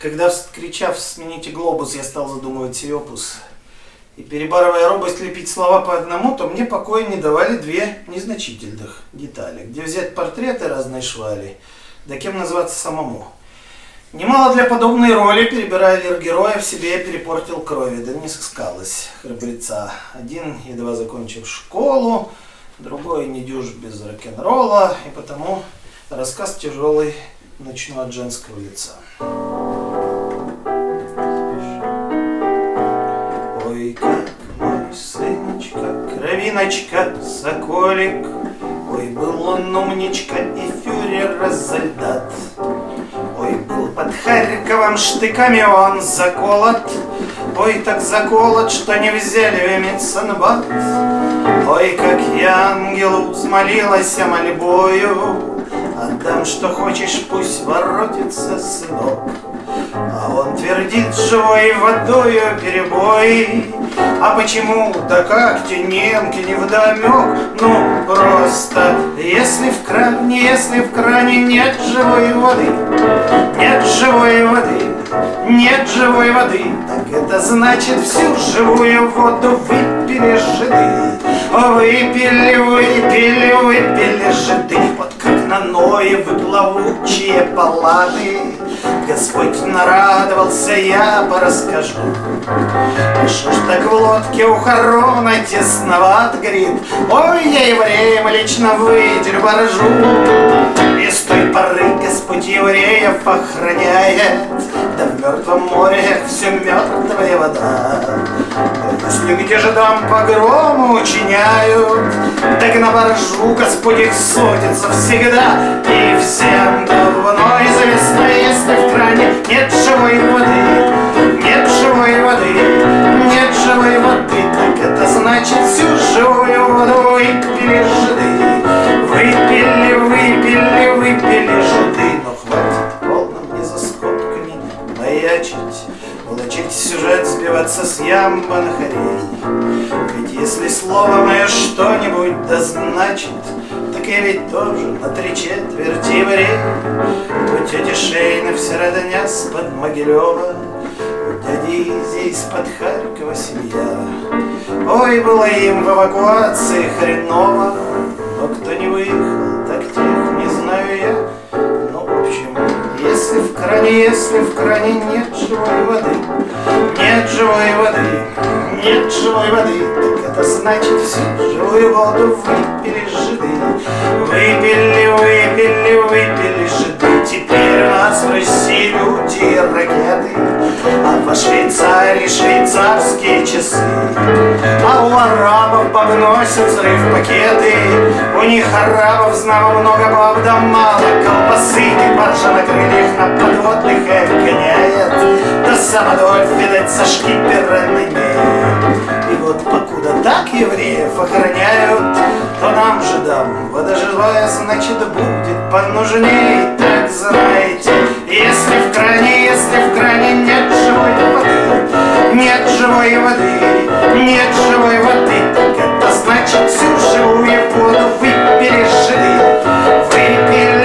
Когда, вскричав «Смените глобус», я стал задумывать сей опус, и перебарывая робость лепить слова по одному, то мне покоя не давали две незначительных детали. Где взять портреты разной швали, да кем назваться самому. Немало для подобной роли, перебирая лир героя, в себе я перепортил крови, да не сыскалось храбреца. Один, едва закончив школу, другой не дюж без рок-н-ролла, и потому рассказ тяжелый начну от женского лица. Ой, как мой сыночка, кровиночка, соколик, ой, был он умничка и фюрер-солдат. Ой, был под Харьковом штыками он заколот, ой, так заколот, что не взяли в медсанбат. Ой, как я ангелу взмолилась мольбою, отдам, что хочешь, пусть воротится сынок. А он твердит живой водою перебой. А почему, да как те немки невдомек? Ну, просто, если в кране нет живой воды, нет живой воды, нет живой воды, так это значит всю живую воду выпили жиды. Выпили, выпили, выпили жиды. Вот как на Ноевы плавучие палаты Господь нарадовался, я порасскажу. Что ж так в лодке у Харона тесноват, говорит, ой, я евреям лично выделю боржу. И с той поры Господь евреев охраняет, да в мертвом море все мертвая вода. Если где же там погрому учиняют, так на боржу Господь их судится всегда. И всем давно известно, если в кране нет живой воды, нет живой воды, нет живой воды, так это значит всю живую воду выпили жиды. Выпили, выпили, выпили жиды. Но хватит полно мне за скобками маячить, волочить сюжет, сбиваться с ямбанахарей. Ведь если слово мое что-нибудь да значит, так я ведь тоже на 3/4 еврей. У тети Шейны вся родня с-под Могилева, у дяди Изи из-под Харькова семья. Ой, было им в эвакуации хреново, но кто не выехал, так тех не знаю я. Ну, в общем, если в кране нет живой воды, нет живой воды, нет живой воды, так это значит всю живую воду выпили жиды. Выпили, выпили, выпили жиды. Теперь у нас в России люди ракеты, а во Швейцарии швейцарские часы. А у арабов бабносят взрыв пакеты. У них арабов знамо много баб да мало колбасы. И баржа на крыльях на подводных их гоняет, да сам Адольф, видать, со шкипера имеет. И вот покуда так евреев охраняют, то нам, жидам, вода живая, значит, будет понужней. Так знаете, если в кране нет живой воды, нет живой воды, нет живой воды, так это значит всю живую воду выпили жиды. Выпили,